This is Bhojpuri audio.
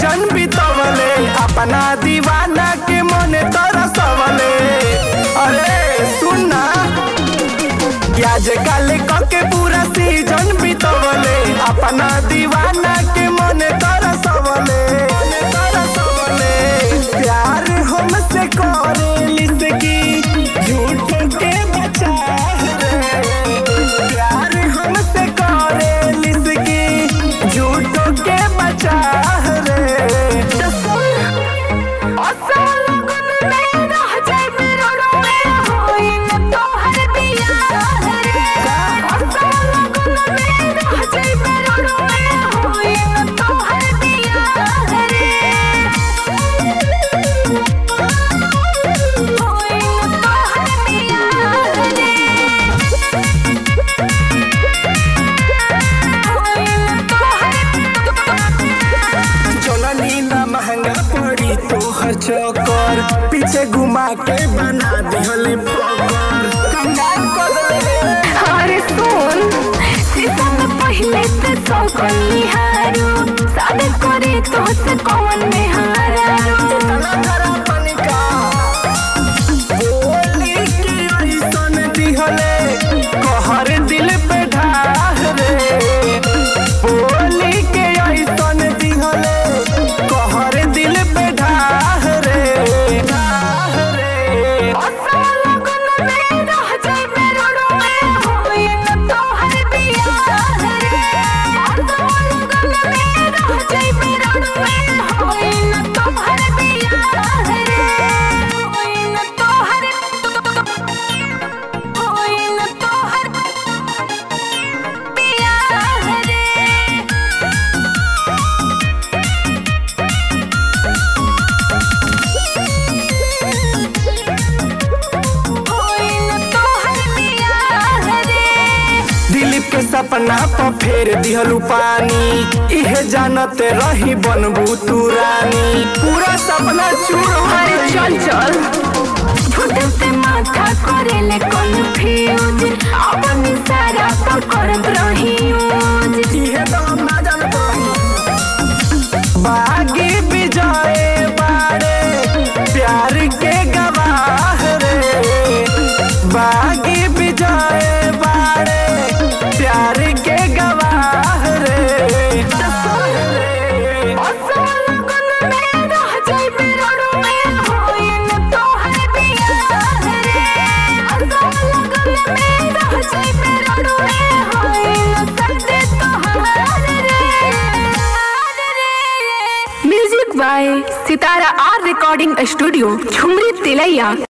सीजन बितवले अपना दीवाना के मन तरसवले। अरे सुनना आज कल के पूरा सीजन बितवले अपना दीवाना के मन तरसवले। प्यार हमसे करेली से की झूठ के बचा रे। प्यार हमसे करेली से की झूठ के बचा रे। तोहर चक्कर पीछे घुमा के बना दिहले फकर कंगाल कर दे। अरे सुन सीजन पहले ते सकल निहारो शादी करे तो से कौन में हारो तना धरा पनिका बोली के ऐसन दिहले कहर दिल पे ढाह रे। बोली के ऐसन दिहले कहर दिल पे ढाह रे। दिलीप के सपना पर फेर दिहलू पानी इहे जानते रही बनबू तू रानी। पूरा सपना चूर हो अरे चल चल झूठे माथा करेले कन्फ्यूज अपनी सारा पकड़त रही यूज। इहे तो हम ना जानत रही। बागी विजय बारे प्यार के गवाह रे। बागी विजय बारे प्यार के गवाह रे। Music by Sitara R recording studio Jhumri Tilaiya.